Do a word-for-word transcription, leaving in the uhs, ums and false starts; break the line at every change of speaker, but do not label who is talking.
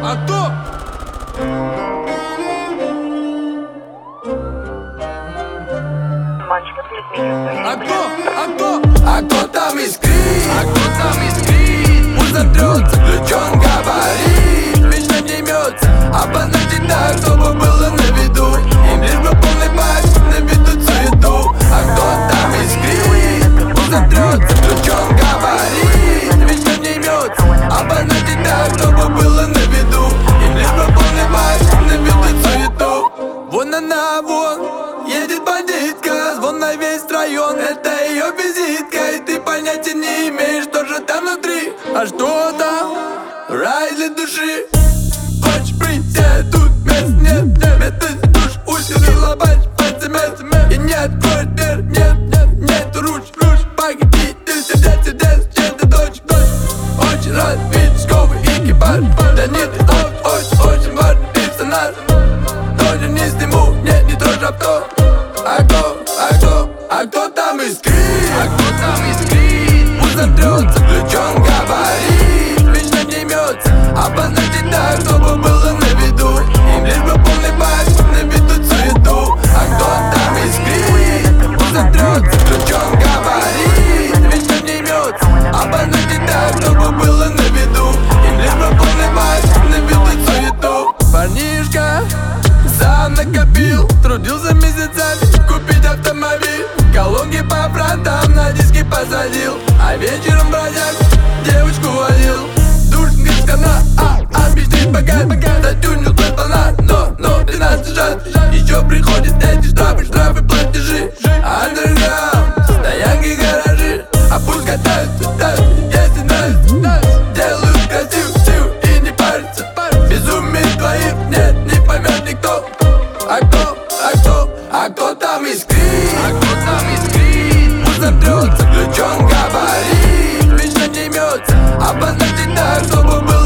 А кто? А кто? А кто?
А кто там искрит? А кто там искрит? Пусть затрется, ключом говорит. Вечно не мется, обозначить так, чтобы было на виду. Им лишь бы полный бак, наведут суету. А кто там искрит? Пусть затрется, ключом говорит. Вечно не мется, обозначить так, чтобы было на виду. Им лишь бы полный бак, наведут суету. Вон она, вон, едет бандитка, звон на весь район. Это ее визитка, и ты понятия не имеешь, что же там внутри. А что там? Рай для души. Хочешь прийти, тут мест нет, нет. Метод душ, усилила пальц, пальцами. И не откроет дверь, нет, нет, нет руч, руч. Погоди, ты сердец, сердец, чем ты дочь, дочь. Очень рад видеть шковый экипаж. Да нет, ты очень, очень важный персонаж. Тоже не сниму, нет, не трожь авто. А кто, а кто, а кто там искрит? А кто там искрит? Пусть затрется, ключом говорит. Вечно не мется, обозначить так, чтобы было на виду. Им лишь бы полный бак, наведут суету. А кто там искрит? Пусть затрется, ключом говорит. Вечно не мется, обозначить так, чтобы было на виду. Им лишь бы полный бак, наведут суету. Парнишка сам накопил, трудился месяцами купить автомобиль. Колонки по фронтам на диски посадил, а вечером бродяг девочку водил. Душка с канала, а, обещать богат, богат. Затюнил твой плана, но, но тринадцать жат. Еще приходят эти штрафы, штрафы, платежи. Андерграунд, стоянки, гаражи. А пусть катаются, катаются, если нравится. Делают красиво, сил и не парятся. Безумие твоих нет, не поймет никто. А кто, а кто, а кто там искрит? А кто там искрит? Пусть затрется, ключом говорит. Вечно не мется, обозначить так, чтобы было